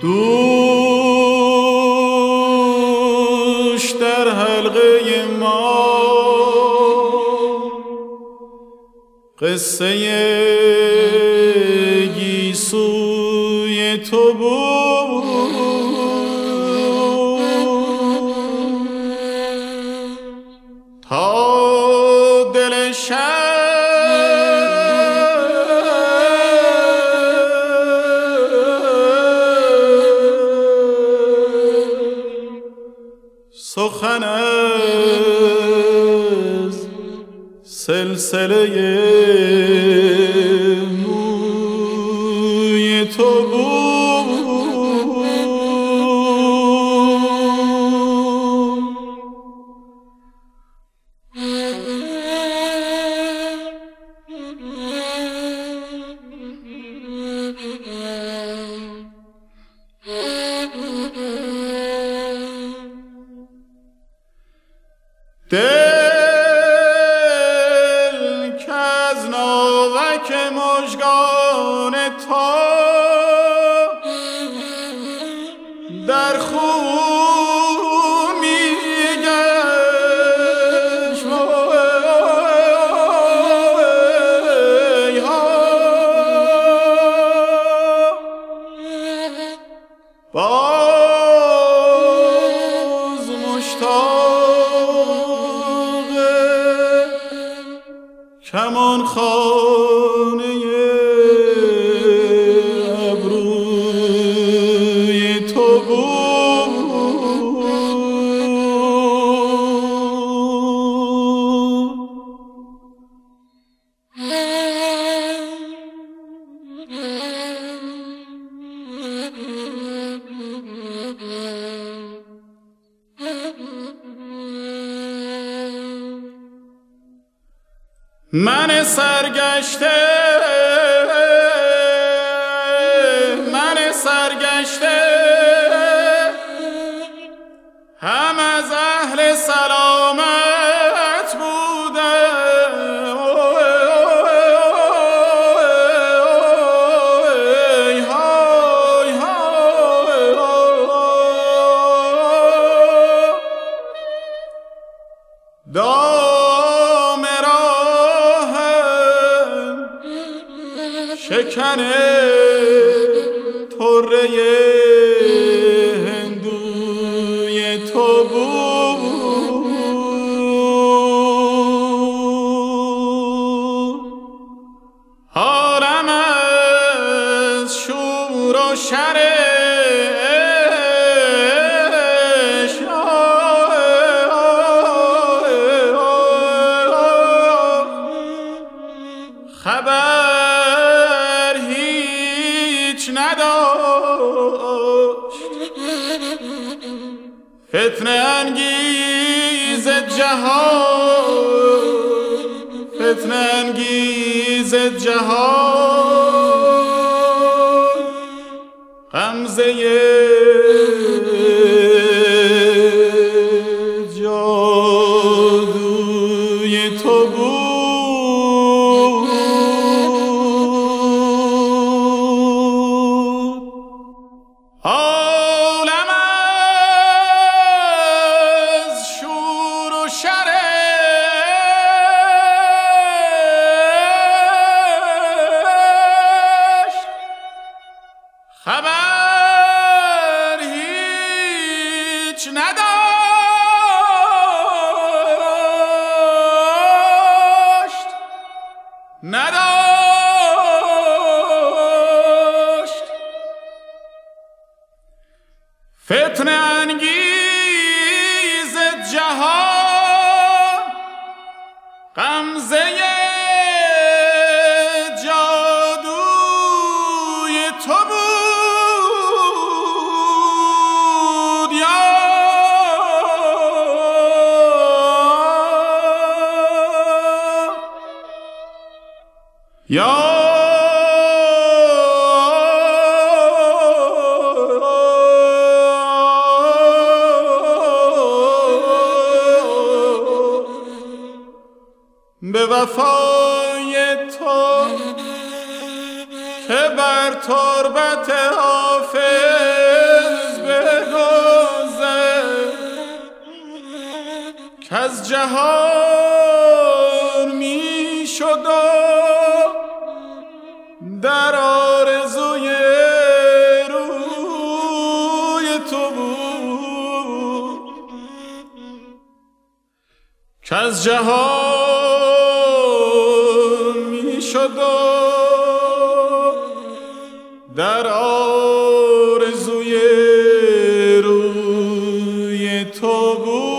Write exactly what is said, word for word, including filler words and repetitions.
دوش در حلقه ما قصه گیسوی تو بود، تا دل شب سخن از سلسله موی تو بود. دل که از ناوک مژگان تو در خون میگشت، باز مشتاق کمان خانه ابروی تو بود. من سرگشته من سرگشته هم از اهل سلامت بودم، دام شکنه طره هندوی تو بود. حالم از شور و شرش خبر نداشت. فتنه انگیز جهان فتنه انگیز جهان غمزه جادوی تو بود. خبر هیچ نداشت نداشت فتنه انگیز جهان غمزه جادوی تو بود. یا به وفای تو که بر تربت حافظ از جهان می شد در آرزوی روی تو بود که از جهان می شد در آرزوی روی تو بود.